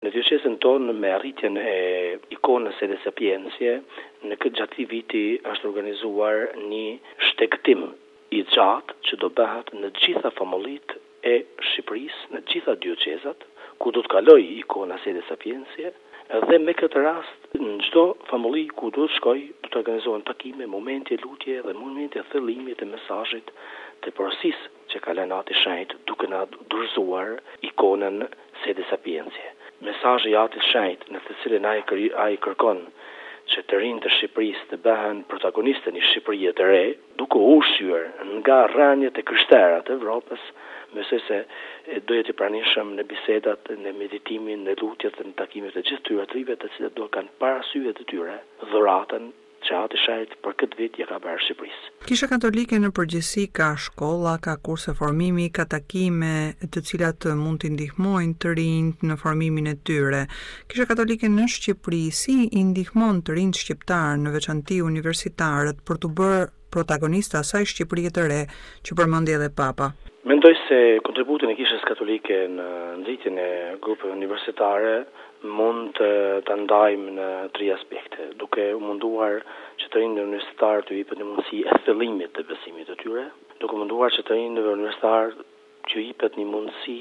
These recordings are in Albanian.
Në diocezën tonë me arritjen e ikonës së Sapiensie, në këtë gjatë viti është organizuar një shtegtim i gjatë që do bëhet në gjitha famullitë e Shqipërisë, në gjitha diocezat, ku do të kaloj ikona së Sapiensie, dhe me këtë rast në çdo famulli ku do të shkoj, do të organizohen takime, momente lutje dhe momente thellimi të mesazhit të porosisë që ka lënë Ati Shenjtë duke na dorëzuar ikonën së Sapiensie. Mesazhi i Atit Shenjtë në të cilin ai kërkon që të rinjtë të Shqipërisë të bëhen protagonistë në Shqipëri të re, duke u ushqyer nga rënjet e krishterë të Evropës, besoj se do jetë i pranishëm në bisedat, në meditimin, në lutjet dhe në takimet e gjithë tyre të rive të cilët do kanë parasysh të tyre dhuratën që Ati Shenjtë për këtë vit ja ka bërë Shqipërisë. Kisha Katolike në përgjithësi ka shkolla, ka kurse formimi, ka takime të cilat mund të ndihmojnë të rinjt në formimin e tyre. Kisha Katolike në Shqipëri si i ndihmon të rinjt shqiptar, në veçanti universitarët, për të bërë protagonista asaj Shqipërie të re që përmendi edhe Papa? Mendoj se kontributin e Kishës Katolike në nxitjen e grupeve universitare mund të ndajmë në 3 aspekte, duke u munduar që të rinjtë universitarë të jepet një mundësi e thellimit të besimit të tyre, duke munduar që të rinjtë universitarë që jepet një mundësi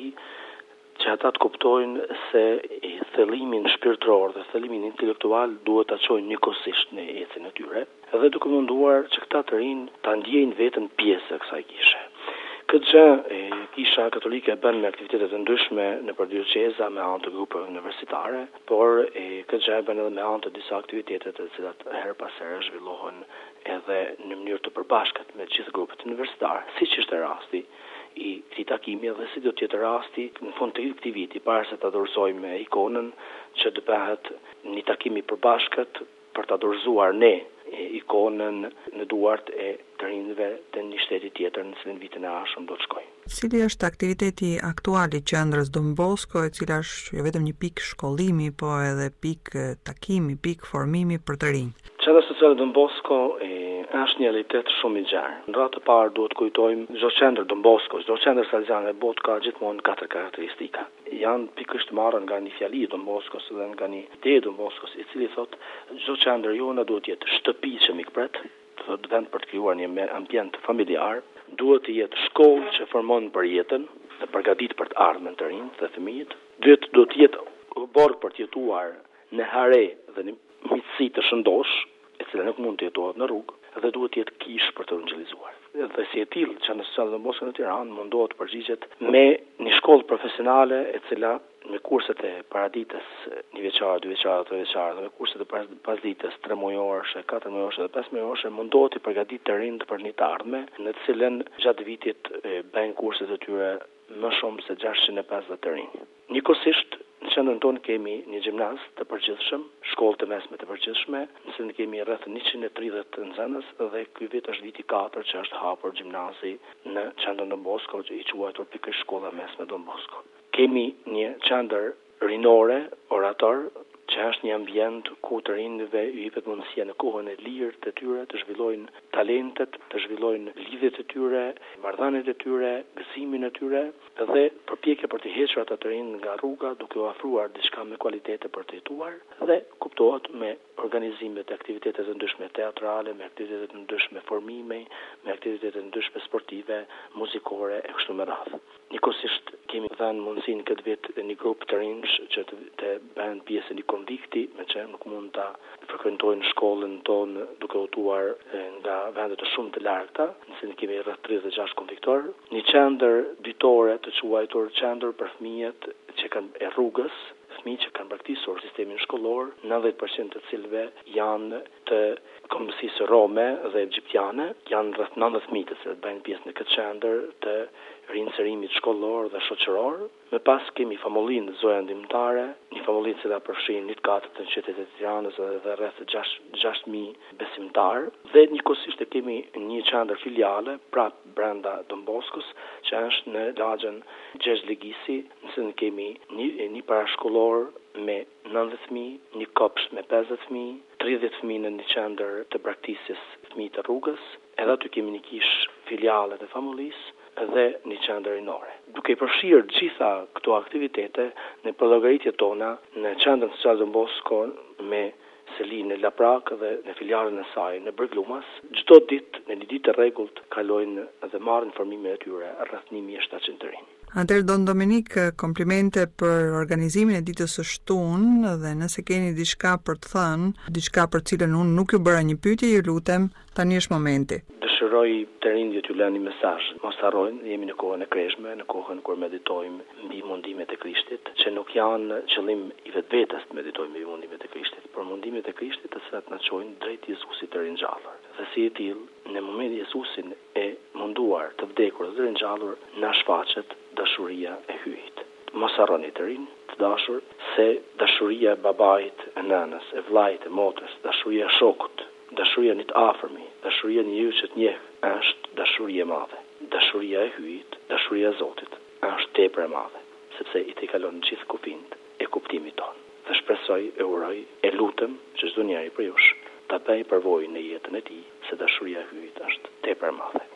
që ata të kuptojnë se thellimin shpirtëror dhe thellimin intelektual duhet ta çojnë njëkohësisht në ecën e tyre, edhe duke munduar që këta të rinj ta ndjejnë veten pjesë e kësaj kishe. Këtë gjë Kisha Katolike bën me aktivitete të ndryshme nëpër dioceza me anë të grupeve universitare, por këtë gjë bën edhe me anë të disa aktivitete të cilat her pas here zhvillohen edhe në mënyrë të përbashkët me të gjithë grupet universitare, siç është rasti i këtij takimi dhe si do të jetë rasti në fund të këtij viti para se ta dorëzojmë ikonën që të bëhet një takim i përbashkët për ta dorëzuar ne ikonën në duart e të rinjve të një shteti tjetër në cilin vitin e ardhshëm do të shkojnë. Cili është aktiviteti aktual i qendrës Don Bosco, e cila është jo vetëm një pikë shkollimi, po edhe pikë takimi, pikë formimi për të rinj? Qendra sociale Don Bosco është një realitet shumë i gjerë. Në radhë të parë duhet kujtojmë çdo qendër Don Bosco, çdo qendër salesiane në botë ka gjithmonë 4 karakteristika. Janë pikërisht marrë nga një fjali Don Boscos dhe nga një ide Don Boscos, i cili thotë çdo qendër jona duhet të jetë shtëpi që mikpret, thotë vend për të krijuar një ambient familjar, duhet të jetë shkollë që formon për jetën dhe përgatit për të ardhmen të rinj dhe fëmijët, duhet të jetë borg për të jetuar në hare dhe në miqësi të shëndosh, e cila nuk mund të jetohet në rrugë, dhe duhet të jetë kishë për të evangelizuar. Dhe si e tillë që në Sociale Don Bosco në Tiranë mundohet të përgjigjet me një shkollë profesionale e cila me kurset e paraditës 1 vjeçare, 2 vjeçare, 3 vjeçare, dhe me kurset e pasditës 3 muajorëshe, 4 muajorëshe dhe 5 muajorëshe mundohet të përgatitë të rinjt për një të ardhme, në të cilën gjatë vitit bëjnë kurset e tyre më shumë se 650 të rinj. Njëkohësisht në qendrën tonë kemi një gjimnaz të përgjithshëm, shkollë të mesme të përgjithshme, në cilën kemi rreth 130 nxënës dhe ky vit është viti 4 që është hapur gjimnazi në qendrën Don Bosco, që i quajtur pikërisht shkolla mesme Don Bosco. Kemi një qendër rinore, orator, që është një ambient ku të rinjve i jepet mundësia në kohën e lirë të tyre të zhvillojnë talentet, të zhvillojnë lidhjet e tyre, marrëdhëniet e tyre, gëzimin e tyre dhe përpjekje për të hequr ata të rinj nga rruga duke u ofruar diçka me cilëtite për të jetuar dhe kuptohet me organizime të aktivitete të ndryshme teatrale, me aktivitete të ndryshme formime, me aktivitete të ndryshme sportive, muzikore e kështu me radhë. Njëkohësisht kemi dhënë mundësinë këtë vit një grup të rinj që të bëhen pjesë në konvikti, me që nuk mund ta frekuentojnë shkollën tonë duke udhëtuar nga vende të shumë të largëta, nëse ne kemi rreth 36 konviktor, një qendër ditore të quajtur qendër për fëmijët që kanë e rrugës, fëmijë që kanë braktisur sistemin shkollor, 90% të cilëve janë të kombësisë rome dhe egjiptiane, janë rreth 90 fëmijë të cilët bëjnë pjesë në këtë qendër të rinserimit shkollor dhe shoqëror. Me pas kemi famullinë Zoja Ndihmëtare, një famullinë që përfshin 1/4 të qytetit të Tiranës dhe rreth 6.000 besimtar, dhe njëkohësisht kemi një qendër filiale prapë brenda Don Boscos, që është në lagjën Gjergj Legisi, nëse kemi një parashkollor me 90 fëmijë, një kopsh me 50 fëmijë, 30 fëmijë në një qendër të braktisjes fëmijë të rrugës, edhe aty kemi një kish filiale të famullisë, dhe një qendër rinore. Duke i përfshirë gjitha këto aktivitete në llogaritjet tona në qendrën sociale Don Bosco me Selinë Laprak dhe në filialën e saj në Bërglumas, çdo ditë në një ditë të rregullt kalojnë dhe marrin informimin e tyre rreth 1700 të rinj. Atëherë Don Dominik, komplimente për organizimin e ditës së shtunë dhe nëse keni diçka për të thënë, diçka për cilën unë nuk ju bëra një pyetje, ju lutem, tani është momenti. Dëshiroj të rinjtë t'ju lënë një mesazh. Mos harrojnë, jemi në kohën e kreshme, në kohën kur meditojmë mbi mundimet e Krishtit, që nuk janë qëllim i vetvetes të meditojmë mbi mundimet e Krishtit, por mundimet e Krishtit të cilat na çojnë drejt Jezusit të ringjallur. Dhe si e tillë, në momentin Jezusin e munduar të vdekur dhe ringjallur, na shfaqet dashuria e hyjit. Mos harroni të rinj, të dashur, se dashuria e babait, e nënës, e vllait, e motrës, dashuria e shokut, dashuria një të afërmi, dashuria një ju që të njeh, është dashuria e madhe. Dashuria e hyjit, dashuria e Zotit, është tepër e madhe, sepse i të kalon gjithë kufinë e kuptimit tonë. Dhe shpresoj, e uroj, e lutem që çdo njeri për jush ta bëjë përvojë në jetën e tij, se dashuria e hyjit është tepër e madhe.